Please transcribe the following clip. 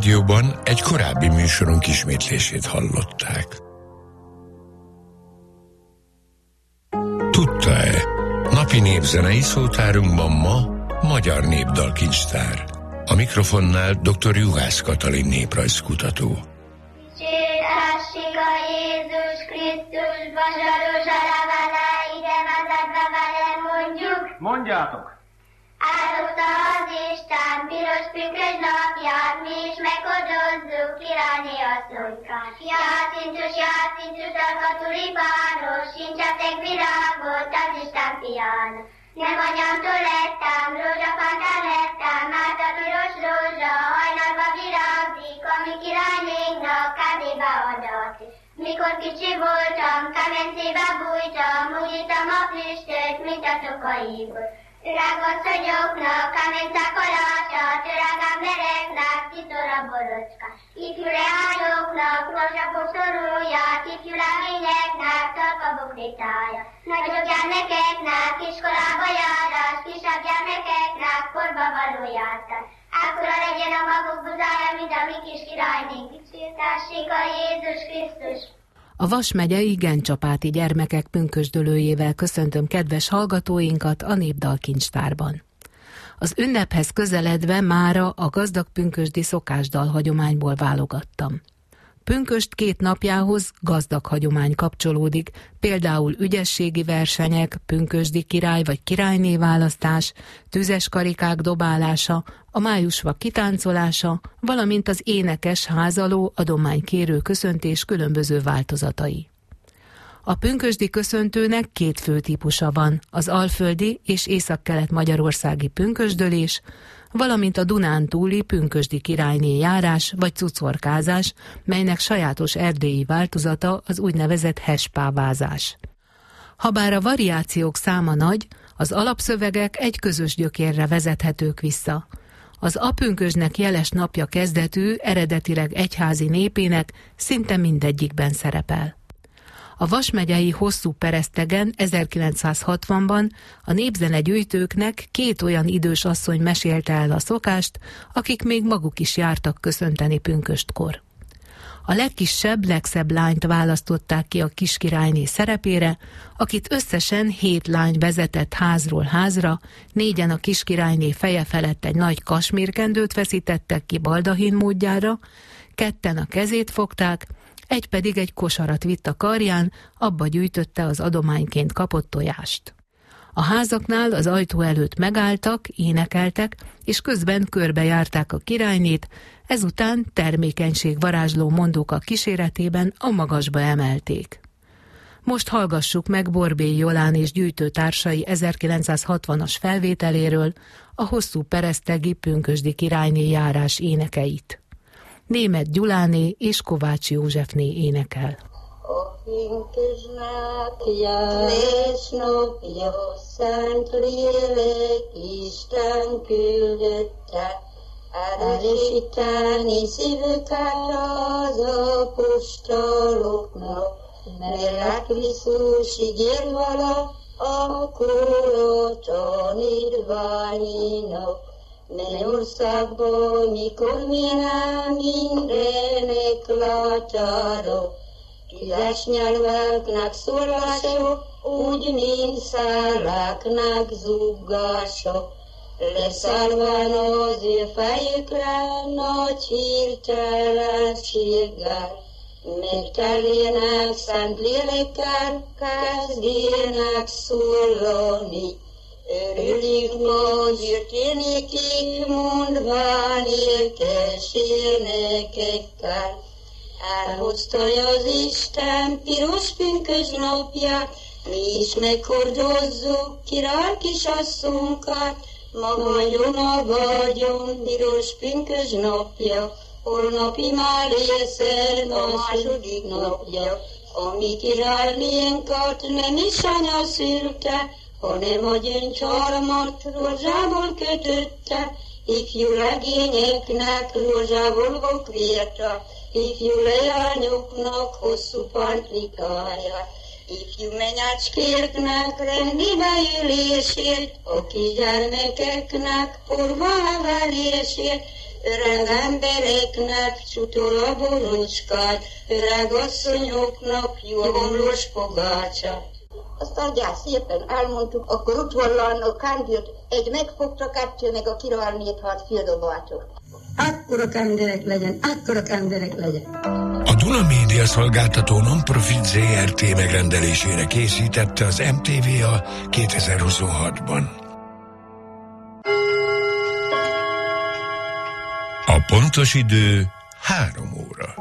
rádióban egy korábbi műsorunk ismétlését hallották. Tudta-e? Napi népzenei szótárunkban ma magyar népdalkincstár. A mikrofonnál dr. Juhász Katalin néprajzkutató. Dicsérhessék a Jézus Krisztus, vasaros aravele, ide vezetve vele mondjuk. Mondjátok! Áldozta az Isten piros pünkös napját, mi is meghodozzuk királyné asszonykát. Jácintus, a tulipános, sincsetek virágot, az Isten pián. Nem anyámtól lettem, rózsafántán lettem, mert a piros rózsa hajnalba virágzik, ami királynéknak kezébe adatik. Mikor kicsi voltam, kemencébe bújtam, úgy ittam a füstöt, mint a tokaiből. Öreg asszonyoknak, kemencek alását, öreg embereknek, titor a borocska. Ifjú leányoknak, rózsapok szoróját, ifjú legényeknek, tarka bokritája. Nagyobb gyermekeknek, iskolába járás, kisebb gyermekeknek, korba való jártás. Akkora legyen a maguk buzája, mint a mi kis királynénk. Dicsértessék a Jézus Krisztus! A Vas megyei Gencsapáti gyermekek pünkösdölőjével köszöntöm kedves hallgatóinkat a Népdalkincstárban. Az ünnephez közeledve mára a gazdag pünkösdi szokásdal hagyományból válogattam. Pünkösd 2 napjához gazdag hagyomány kapcsolódik, például ügyességi versenyek, pünkösdi király vagy királyné választás, tüzes karikák dobálása, a májusva kitáncolása, valamint az énekes, házaló, adománykérő köszöntés különböző változatai. A pünkösdi köszöntőnek 2 fő típusa van, az alföldi és északkelet-magyarországi pünkösdölés, valamint a Dunántúli pünkösdi királyné járás vagy cucorkázás, melynek sajátos erdélyi változata az úgynevezett hespávázás. Habár a variációk száma nagy, az alapszövegek egy közös gyökérre vezethetők vissza. Az apünkösdnek jeles napja kezdetű, eredetileg egyházi népének szinte mindegyikben szerepel. A Vas megyei Hosszú Peresztegen 1960-ban a népzenegyűjtőknek 2 olyan idős asszony mesélte el a szokást, akik még maguk is jártak köszönteni pünköstkor. A legkisebb, legszebb lányt választották ki a kiskirályné szerepére, akit összesen 7 lány vezetett házról házra, 4-en a kiskirályné feje felett egy nagy kasmírkendőt feszítettek ki baldahin módjára, 2-en a kezét fogták, egy pedig egy kosarat vitt a karján, abba gyűjtötte az adományként kapott tojást. A házaknál az ajtó előtt megálltak, énekeltek, és közben körbejárták a királynét, ezután termékenységvarázsló mondóka kíséretében a magasba emelték. Most hallgassuk meg Borbély Jolán és gyűjtőtársai 1960-as felvételéről a Hosszú Peresztegi pünkösdi királyné járás énekeit. Németh Gyuláné és Kovács Józsefné énekel. A pünkösdnek járás napja, Szent Lélek Isten küldötte, erősíteni szívüket az apostoloknak, mert Krisztus ígér vala a kora tanítványinak. Mennyországban, mikor minden mindenek látára, tüzes nyelveknek szólása, úgy, mint szeleknek zúgása. Leszállván az ő fejükre nagy hirtelenséggel, megtelének szent lélekkel, kezdének szólani. Örülik nagy énekek, mondván értes énekekkel. Elhozta az Isten piros pünkösd napját, mi is meghordozzuk király kisasszonykát. Magadjon a vagyon piros pünkösd napja, holnapi már észed a második napja. A mi királynénkat nem is anya szülte, hanem a gyöngycsarmat rózsából kötötte, ifjú legényeknek rózsából bokvérta, ifjú leányoknak hosszú pantlikáját, ifjú menyácskéknek rendibe ülését, a kisgyermekeknek porba emelését, öreg embereknek csutol a borocskát, öreg asszonyoknak jó a homlós pogácsát. Aztán gyász szépen elmondtuk, akkor udvarlan a kándilt, egy megfogta, kettő meg a királynét hát féldobáltuk. Akkora kenderek legyen, akkora kenderek legyen. A Duna Média Szolgáltató non-profit ZRT megrendelésére készítette az MTVA 2026-ban. A pontos idő 3 óra.